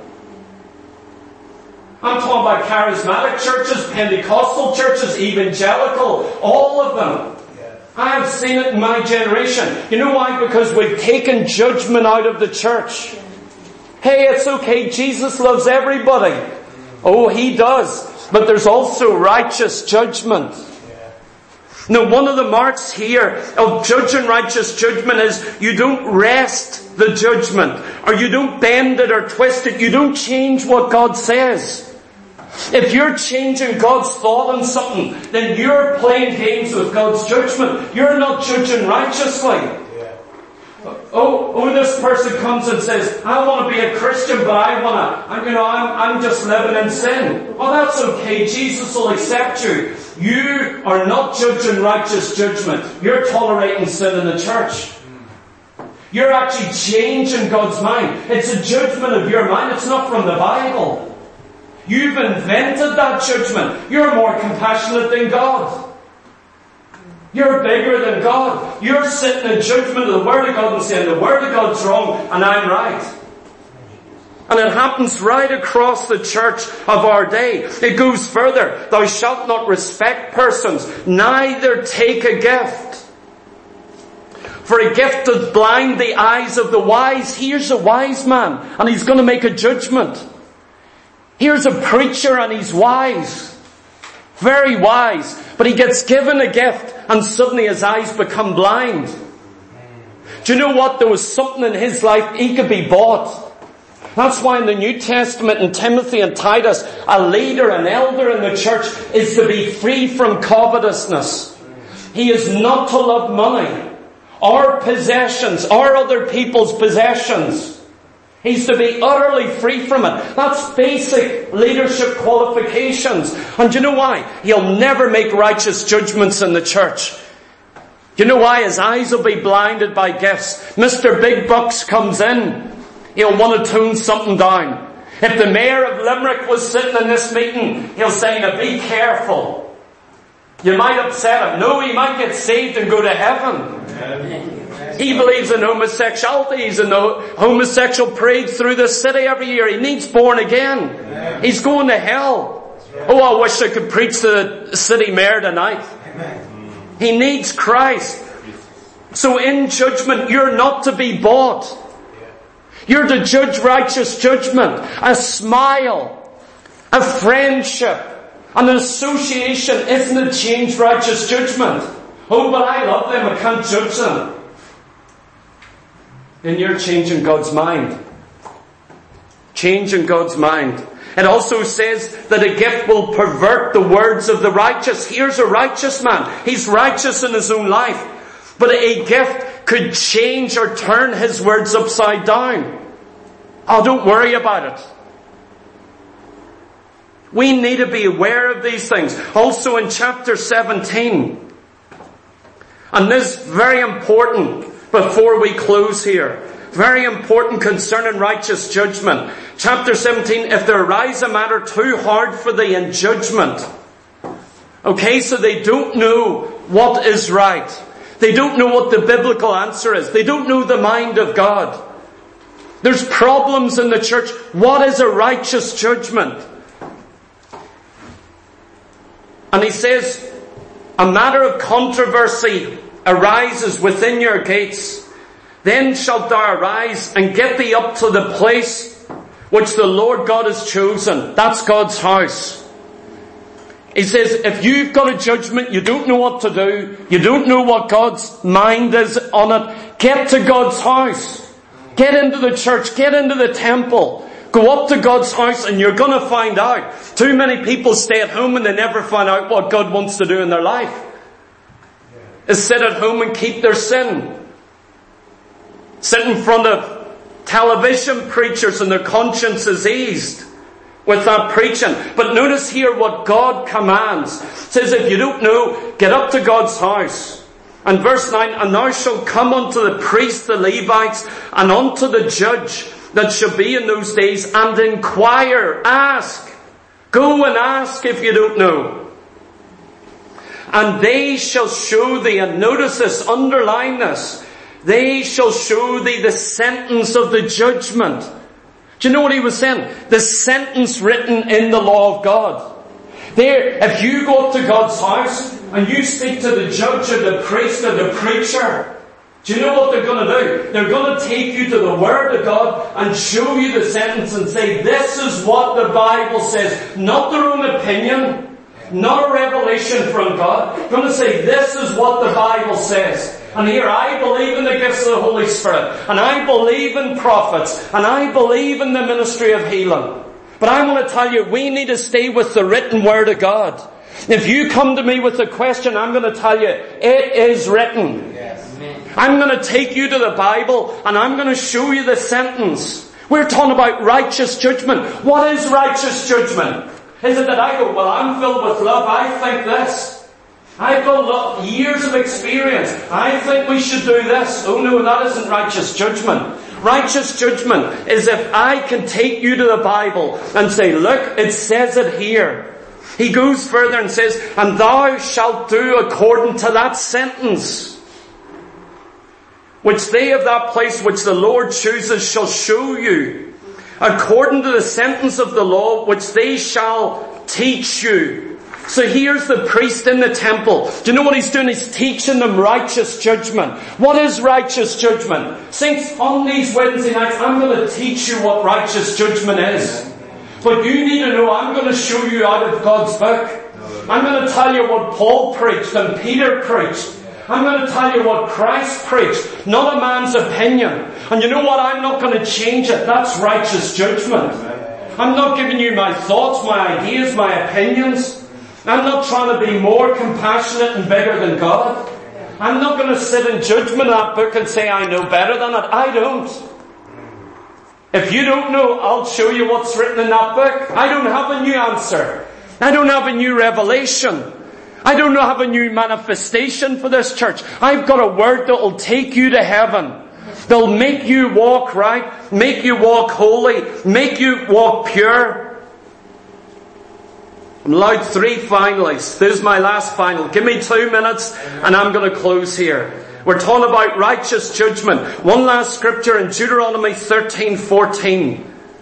I'm talking about charismatic churches, Pentecostal churches, evangelical, all of them. I have seen it in my generation. You know why? Because we've taken judgment out of the church. Hey, it's okay, Jesus loves everybody. Oh, he does. But there's also righteous judgment. Now, one of the marks here of judging righteous judgment is you don't wrest the judgment, or you don't bend it or twist it. You don't change what God says. If you're changing God's thought on something, then you're playing games with God's judgment. You're not judging righteously. Oh, this person comes and says, I want to be a Christian, but I'm just living in sin. Well, that's okay. Jesus will accept you. You are not judging righteous judgment. You're tolerating sin in the church. You're actually changing God's mind. It's a judgment of your mind. It's not from the Bible. You've invented that judgment. You're more compassionate than God. You're bigger than God. You're sitting in judgment of the Word of God and saying the Word of God's wrong and I'm right. And it happens right across the church of our day. It goes further. Thou shalt not respect persons, neither take a gift. For a gift doth blind the eyes of the wise. Here's a wise man, and he's going to make a judgment. Here's a preacher, and he's wise. Very wise. But he gets given a gift, and suddenly his eyes become blind. Do you know what? There was something in his life, he could be bought. That's why in the New Testament, in Timothy and Titus, a leader, an elder in the church is to be free from covetousness. He is not to love money, or possessions, or other people's possessions. He's to be utterly free from it. That's basic leadership qualifications. And do you know why? He'll never make righteous judgments in the church. Do you know why? His eyes will be blinded by gifts. Mr. Big Bucks comes in. He'll want to tune something down. If the mayor of Limerick was sitting in this meeting, he'll say, now be careful. You might upset him. No, he might get saved and go to heaven. He believes in homosexuality. He's in the homosexual parade through the city every year. He needs born again. He's going to hell. Oh, I wish I could preach to the city mayor tonight. He needs Christ. So in judgment, you're not to be bought. You're to judge righteous judgment. A smile, a friendship, an association isn't to change righteous judgment. Oh, but I love them. I can't judge them. then you're changing God's mind. Changing God's mind. It also says that a gift will pervert the words of the righteous. Here's a righteous man. He's righteous in his own life. But a gift could change or turn his words upside down. Oh, don't worry about it. We need to be aware of these things. Also in chapter 17. And this is very important before we close here. Very important concerning righteous judgment. Chapter 17, if there arise a matter too hard for thee in judgment. Okay, so they don't know what is right. They don't know what the biblical answer is. They don't know the mind of God. There's problems in the church. What is a righteous judgment? And he says, a matter of controversy arises within your gates. Then shalt thou arise and get thee up to the place which the Lord God has chosen. That's God's house. He says, if you've got a judgment, you don't know what to do, you don't know what God's mind is on it, get to God's house. Get into the church, get into the temple. Go up to God's house and you're going to find out. Too many people stay at home and they never find out what God wants to do in their life. Is sit at home and keep their sin. Sit in front of television preachers and their conscience is eased with that preaching. But notice here what God commands. It says, if you don't know, get up to God's house. And verse 9, and thou shalt come unto the priests, the Levites, and unto the judge that shall be in those days, and inquire, ask. Go and ask if you don't know. And they shall show thee, and notice this, underline this, they shall show thee the sentence of the judgment. Do you know what he was saying? The sentence written in the law of God. There, if you go up to God's house and you speak to the judge or the priest or the preacher, do you know what they're going to do? They're going to take you to the Word of God and show you the sentence and say, this is what the Bible says. Not their own opinion, not a revelation from God. They're going to say, this is what the Bible says. And here, I believe in the gifts of the Holy Spirit, and I believe in prophets, and I believe in the ministry of healing. But I want to tell you, we need to stay with the written Word of God. If you come to me with a question, I'm going to tell you, it is written. Yes. I'm going to take you to the Bible, and I'm going to show you the sentence. We're talking about righteous judgment. What is righteous judgment? Is it that I go, well, I'm filled with love, I think this. I've got years of experience. I think we should do this. Oh no, that isn't righteous judgment. Righteous judgment is if I can take you to the Bible and say, look, it says it here. He goes further and says, and thou shalt do according to that sentence, which they of that place which the Lord chooses shall show you, according to the sentence of the law which they shall teach you. So here's the priest in the temple. Do you know what he's doing? He's teaching them righteous judgment. What is righteous judgment? Saints, on these Wednesday nights, I'm going to teach you what righteous judgment is. But you need to know, I'm going to show you out of God's book. I'm going to tell you what Paul preached and Peter preached. I'm going to tell you what Christ preached, not a man's opinion. And you know what? I'm not going to change it. That's righteous judgment. I'm not giving you my thoughts, my ideas, my opinions. I'm not trying to be more compassionate and bigger than God. I'm not going to sit in judgment of that book and say I know better than it. I don't. If you don't know, I'll show you what's written in that book. I don't have a new answer. I don't have a new revelation. I don't have a new manifestation for this church. I've got a word that will take you to heaven. They'll make you walk right, make you walk holy, make you walk pure. I'm allowed 3 finalists. This is my last final. Give me 2 minutes and I'm going to close here. We're talking about righteous judgment. One last scripture in Deuteronomy 13:14.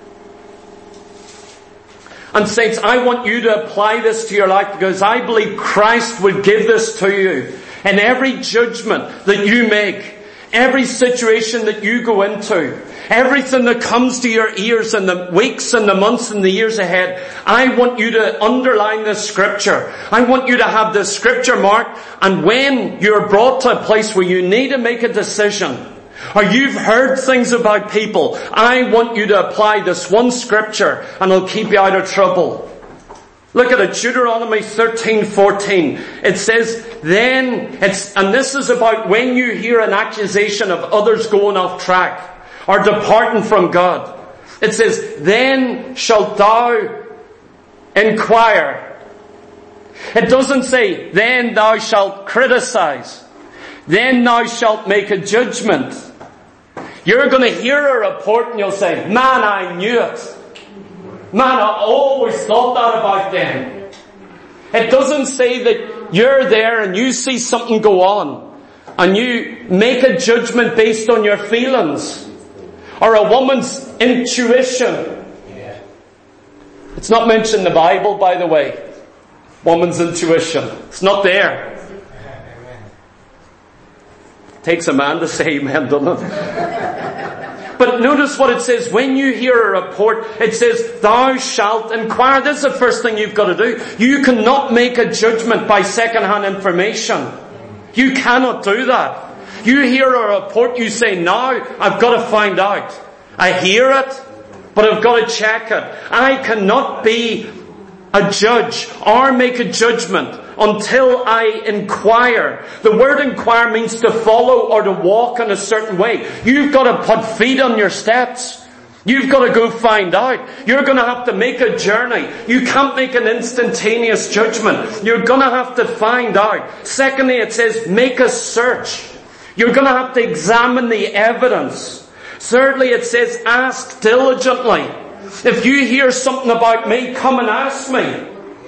And saints, I want you to apply this to your life because I believe Christ would give this to you. In every judgment that you make, every situation that you go into, everything that comes to your ears in the weeks and the months and the years ahead, I want you to underline this scripture. I want you to have this scripture marked, and when you're brought to a place where you need to make a decision, Or you've heard things about people. I want you to apply this one scripture and it'll keep you out of trouble. Look at it, Deuteronomy 13:14. It says, and this is about when you hear an accusation of others going off track or departing from God. It says, then shalt thou inquire. It doesn't say, then thou shalt criticize. Then thou shalt make a judgment. You're going to hear a report and you'll say, man, I knew it. Man, I always thought that about them. It doesn't say that you're there and you see something go on and you make a judgment based on your feelings or a woman's intuition. It's not mentioned in the Bible, by the way. Woman's intuition. It's not there. Takes a man to say amen, doesn't it? But notice what it says. When you hear a report, it says, thou shalt inquire. This is the first thing you've got to do. You cannot make a judgment by second-hand information. You cannot do that. You hear a report, you say, now I've got to find out. I hear it, but I've got to check it. I cannot be a judge or make a judgment until I inquire. The word inquire means to follow or to walk in a certain way. You've got to put feet on your steps. You've got to go find out. You're going to have to make a journey. You can't make an instantaneous judgment. You're going to have to find out. Secondly, it says make a search. You're going to have to examine the evidence. Thirdly, it says ask diligently. If you hear something about me, come and ask me.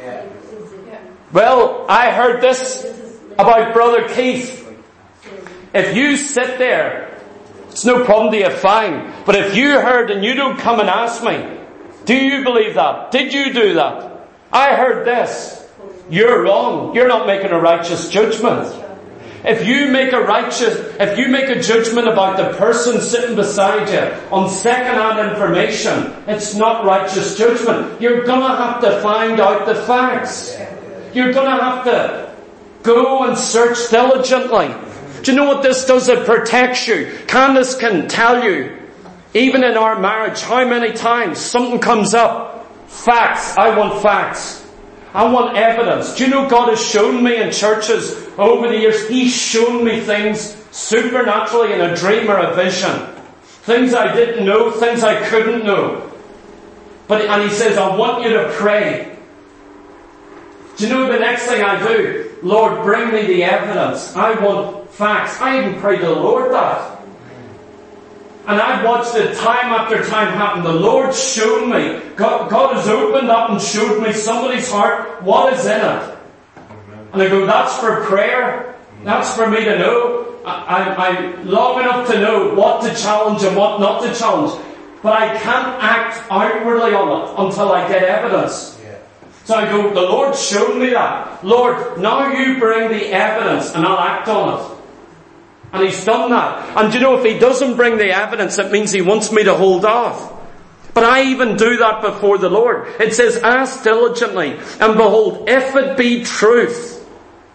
Well, I heard this about Brother Keith. If you sit there, it's no problem to you, fine. But if you heard and you don't come and ask me, do you believe that? Did you do that? I heard this. You're wrong. You're not making a righteous judgment. If you make a judgment about the person sitting beside you on second-hand information, it's not righteous judgment. You're gonna have to find out the facts. You're gonna have to go and search diligently. Do you know what this does? It protects you. Candace can tell you, even in our marriage, how many times something comes up. Facts. I want facts. I want evidence. Do you know God has shown me in churches over the years, He's shown me things supernaturally in a dream or a vision. Things I didn't know, things I couldn't know. And He says, I want you to pray. Do you know the next thing I do? Lord, bring me the evidence. I want facts. I even pray to the Lord that. And I've watched it time after time happen. The Lord showed me. God has opened up and showed me somebody's heart. What is in it? And I go, that's for prayer. That's for me to know. I'm long enough to know what to challenge and what not to challenge. But I can't act outwardly on it until I get evidence. So I go, the Lord showed me that. Lord, now you bring the evidence and I'll act on it. And He's done that. And you know, if He doesn't bring the evidence, it means He wants me to hold off. But I even do that before the Lord. It says, ask diligently, and behold, if it be truth,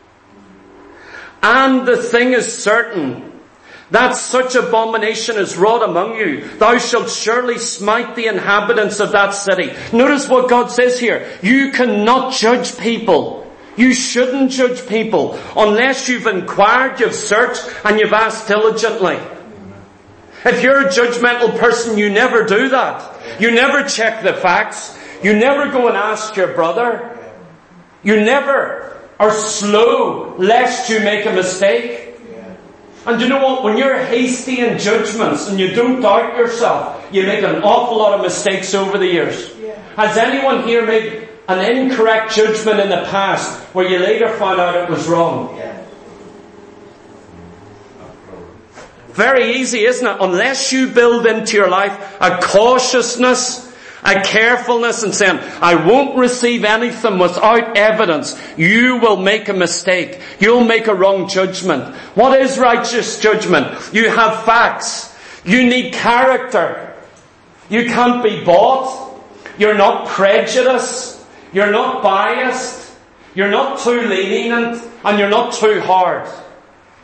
and the thing is certain, that such abomination is wrought among you, thou shalt surely smite the inhabitants of that city. Notice what God says here. You cannot judge people. You shouldn't judge people unless you've inquired, you've searched, and you've asked diligently. If you're a judgmental person, you never do that. You never check the facts. You never go and ask your brother. You never are slow lest you make a mistake. And you know what? When you're hasty in judgments and you don't doubt yourself, you make an awful lot of mistakes over the years. Has anyone here made an incorrect judgment in the past where you later found out it was wrong? Very easy, isn't it? Unless you build into your life a cautiousness, a carefulness, and saying, I won't receive anything without evidence, you will make a mistake. You'll make a wrong judgment. What is righteous judgment? You have facts. You need character. You can't be bought. You're not prejudiced. You're not biased. You're not too lenient. And you're not too hard.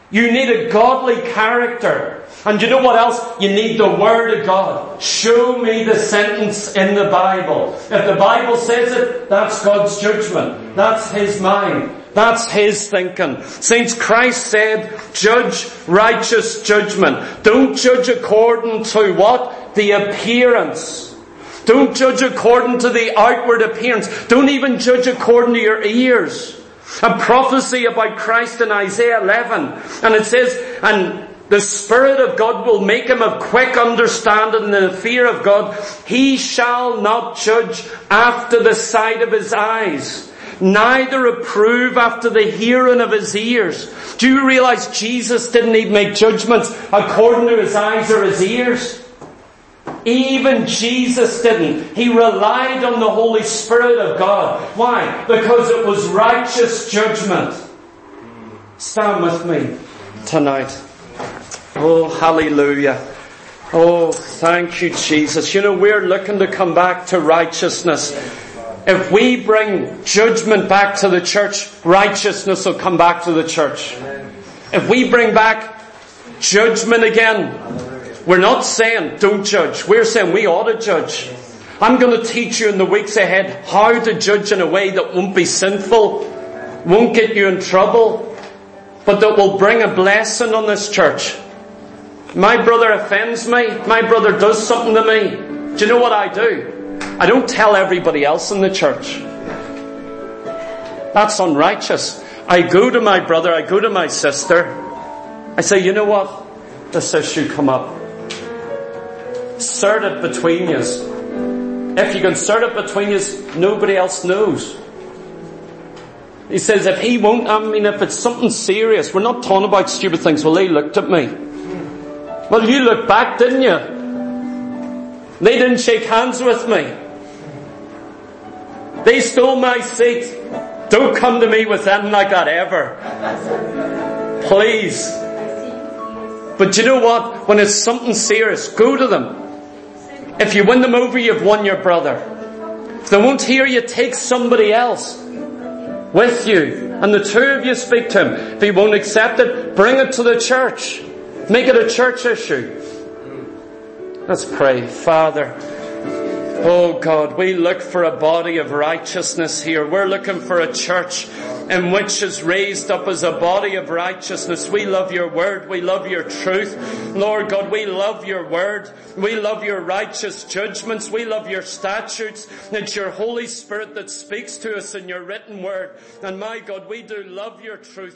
You need a godly character. And you know what else? You need the Word of God. Show me the sentence in the Bible. If the Bible says it, that's God's judgment. That's His mind. That's His thinking. Saints, Christ said, judge righteous judgment. Don't judge according to what? The appearance. Don't judge according to the outward appearance. Don't even judge according to your ears. A prophecy about Christ in Isaiah 11. And it says, and the Spirit of God will make him of quick understanding in the fear of God. He shall not judge after the sight of his eyes, neither approve after the hearing of his ears. Do you realize Jesus didn't even make judgments according to his eyes or his ears? Even Jesus didn't. He relied on the Holy Spirit of God. Why? Because it was righteous judgment. Stand with me tonight. Oh, hallelujah. Oh, thank you, Jesus. You know, we're looking to come back to righteousness. If we bring judgment back to the church, righteousness will come back to the church. If we bring back judgment again, we're not saying don't judge. We're saying we ought to judge. I'm going to teach you in the weeks ahead how to judge in a way that won't be sinful, won't get you in trouble, but that will bring a blessing on this church. My brother offends me. My brother does something to me. Do you know what I do? I don't tell everybody else in the church. That's unrighteous. I go to my brother, I go to my sister. I say, you know what? This issue come up. Sort it between you. If you can sort it between you, nobody else knows. He says, if he won't, if it's something serious, we're not talking about stupid things. Well, they looked at me. Well, you looked back, didn't you? They didn't shake hands with me. They stole my seat. Don't come to me with anything like that ever. Please. But you know what? When it's something serious, go to them. If you win them over, you've won your brother. If they won't hear you, take somebody else with you. And the two of you speak to him. If he won't accept it, bring it to the church. Make it a church issue. Let's pray. Father, oh God, we look for a body of righteousness here. We're looking for a church in which is raised up as a body of righteousness. We love your word. We love your truth. Lord God, we love your word. We love your righteous judgments. We love your statutes. It's your Holy Spirit that speaks to us in your written word. And my God, we do love your truth.